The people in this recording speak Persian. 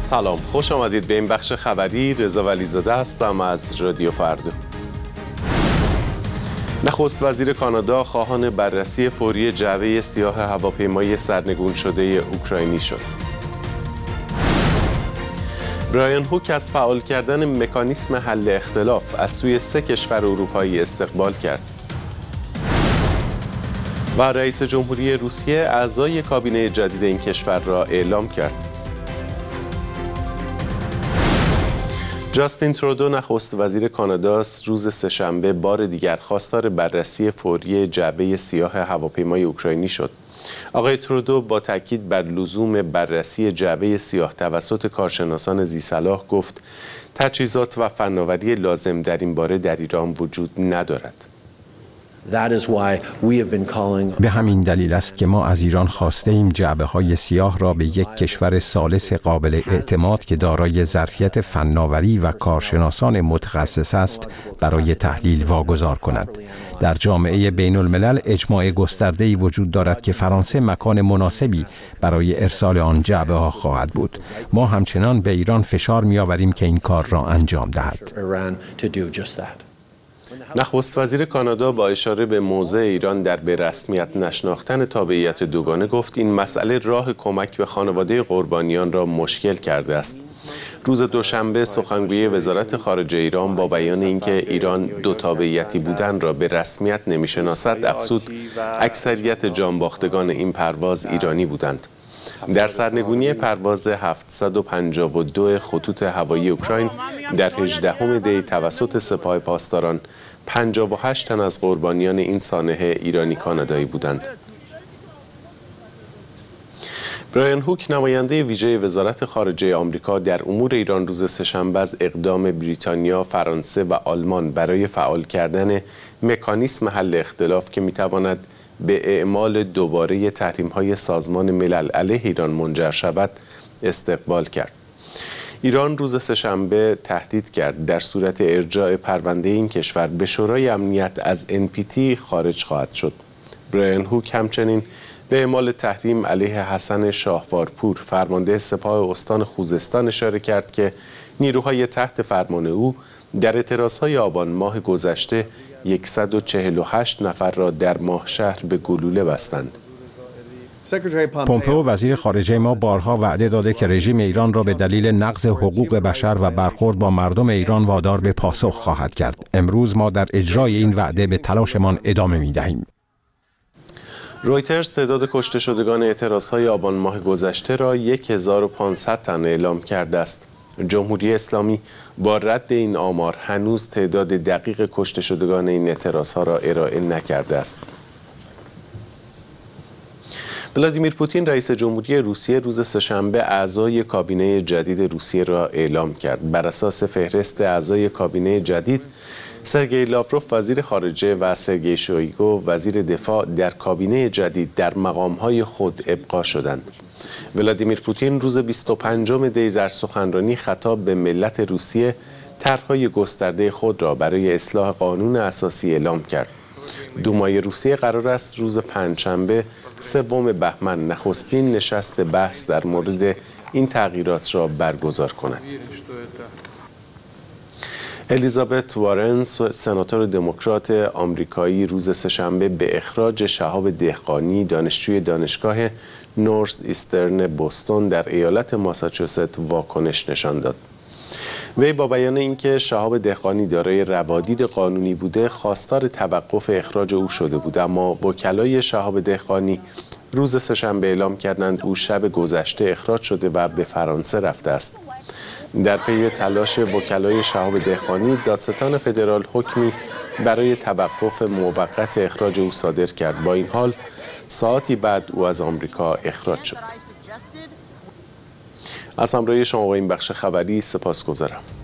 سلام، خوش آمدید به این بخش خبری. رضا ولیزاده هستم از رادیو فردا. نخست وزیر کانادا خواهان بررسی فوری جعبه سیاه هواپیمای سرنگون شده اوکراینی شد. برایان هوک از فعال کردن مکانیسم حل اختلاف از سوی 3 کشور اروپایی استقبال کرد. و رئیس جمهوری روسیه اعضای کابینه جدید این کشور را اعلام کرد. جاستین ترودو نخست وزیر کانادا روز سه‌شنبه بار دیگر خواستار بررسی فوری جعبه سیاه هواپیمای اوکراینی شد. آقای ترودو با تاکید بر لزوم بررسی جعبه سیاه توسط کارشناسان ذی‌صلاح گفت تجهیزات و فناوری لازم در این باره در ایران وجود ندارد. به همین دلیل است که ما از ایران خواسته ایم جعبه‌های سیاه را به یک کشور ثالث قابل اعتماد که دارای ظرفیت فناوری و کارشناسان متخصص است برای تحلیل واگذار کند. در جامعه بین الملل اجماع گسترده‌ای وجود دارد که فرانسه مکان مناسبی برای ارسال آن جعبه‌ها خواهد بود. ما همچنان به ایران فشار می‌آوریم که این کار را انجام دهد. نخست وزیر کانادا با اشاره به موضع ایران در به رسمیت نشناختن تابعیت دوگانه گفت این مسئله راه کمک به خانواده قربانیان را مشکل کرده است. روز دوشنبه سخنگوی وزارت خارجه ایران با بیان اینکه ایران دو تابعیتی بودن را به رسمیت نمی‌شناسد افزود اکثریت جانباختگان این پرواز ایرانی بودند. در سرنگونی پرواز 752 خطوط هوایی اوکراین در 18 دی توسط سپاه پاسداران 58 تن از قربانیان این سانحه ایرانی کانادایی بودند. برایان هوک نماینده ویژه وزارت خارجه آمریکا در امور ایران روز سه‌شنبه از اقدام بریتانیا، فرانسه و آلمان برای فعال کردن مکانیسم حل اختلاف که می‌تواند به اعمال دوباره تحریم‌های سازمان ملل علیه ایران منجر شود استقبال کرد. ایران روز سه‌شنبه تهدید کرد در صورت ارجاع پرونده این کشور به شورای امنیت از NPT خارج خواهد شد. برایان هوک همچنین به اعمال تحریم علیه حسن شاهوارپور فرمانده سپاه استان خوزستان اشاره کرد که نیروهای تحت فرمان او در اعتراضهای آبان ماه گذشته 148 نفر را در ماهشهر به گلوله بستند. پومپئو وزیر خارجه ما بارها وعده داده که رژیم ایران را به دلیل نقض حقوق بشر و برخورد با مردم ایران وادار به پاسخ خواهد کرد. امروز ما در اجرای این وعده به تلاشمان ادامه می‌دهیم. رویترز تعداد کشته شدگان اعتراضهای آبان ماه گذشته را 1500 تن اعلام کرده است. جمهوری اسلامی با رد این آمار هنوز تعداد دقیق کشته شدگان این اعتراضها را ارائه نکرده است. ولادیمیر پوتین رئیس جمهوری روسیه روز سه‌شنبه اعضای کابینه جدید روسیه را اعلام کرد. بر اساس فهرست اعضای کابینه جدید، سرگئی لاوروف وزیر خارجه و سرگئی شویگو وزیر دفاع در کابینه جدید در مقام‌های خود ابقا شدند. ولادیمیر پوتین روز 25 دی در سخنرانی خطاب به ملت روسیه طرح‌های گسترده خود را برای اصلاح قانون اساسی اعلام کرد. دومای روسیه قرار است روز پنجشنبه 3 بهمن نخستین نشست بحث در مورد این تغییرات را برگزار کند. الیزابت وارن سناتور دموکرات آمریکایی روز سه‌شنبه به اخراج شهاب دهقانی دانشجوی دانشگاه نورث ایسترن بوستون در ایالت ماساچوست واکنش نشان داد. وی با بیان اینکه شهاب دهقانی دارای روادید قانونی بوده خواستار توقف اخراج او شده بود، اما وکلای شهاب دهقانی روز سه‌شنبه اعلام کردند او شب گذشته اخراج شده و به فرانسه رفته است. در پی تلاش وکلای شهاب دهقانی، دادستان فدرال حکمی برای توقف موقت اخراج او صادر کرد. با این حال ساعتی بعد او از آمریکا اخراج شد. از همراهی شما با این بخش خبری سپاسگزارم.